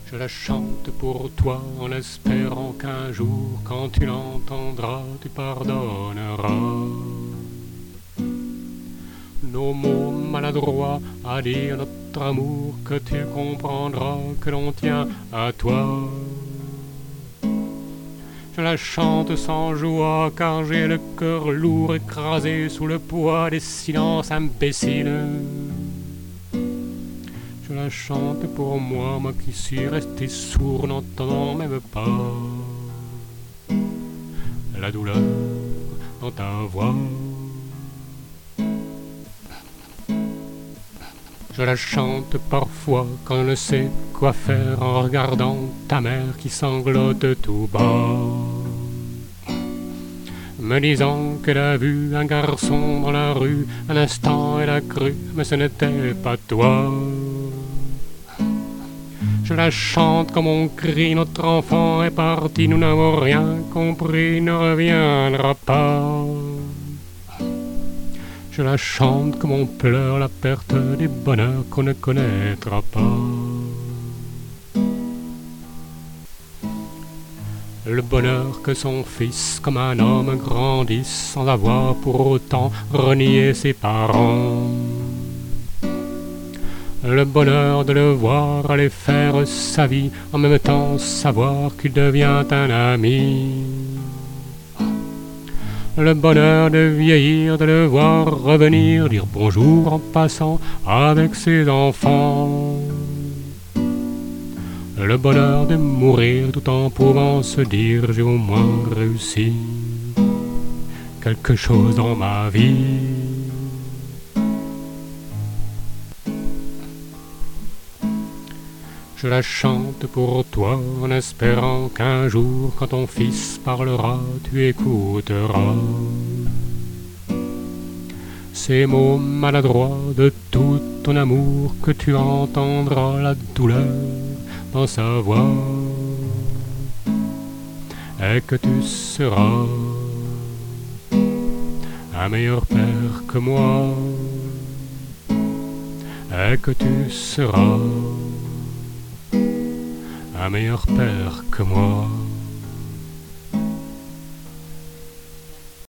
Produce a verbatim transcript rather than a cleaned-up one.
Je la chante pour toi en espérant qu'un jour, quand tu l'entendras, tu pardonneras. Nos mots maladroits à dire notre amour, que tu comprendras que l'on tient à toi. Je la chante sans joie car j'ai le cœur lourd écrasé sous le poids des silences imbéciles. Je la chante pour moi, moi qui suis resté sourd, n'entendant même pas la douleur dans ta voix. Je la chante parfois quand je ne sais quoi faire en regardant ta mère qui sanglote tout bas, me disant qu'elle a vu un garçon dans la rue. Un instant elle a cru, mais ce n'était pas toi. Je la chante comme on crie, notre enfant est parti, nous n'avons rien compris, il ne reviendra pas. Je la chante comme on pleure la perte des bonheurs qu'on ne connaîtra pas. Le bonheur que son fils, comme un homme, grandisse sans avoir pour autant renié ses parents. Le bonheur de le voir aller faire sa vie, en même temps savoir qu'il devient un ami. Le bonheur de vieillir, de le voir revenir, dire bonjour en passant avec ses enfants. Le bonheur de mourir tout en pouvant se dire j'ai au moins réussi quelque chose dans ma vie. Je la chante pour toi en espérant qu'un jour, quand ton fils parlera, tu écouteras ces mots maladroits de tout ton amour, que tu entendras la douleur dans sa voix, et que tu seras un meilleur père que moi, et que tu seras un meilleur père que moi.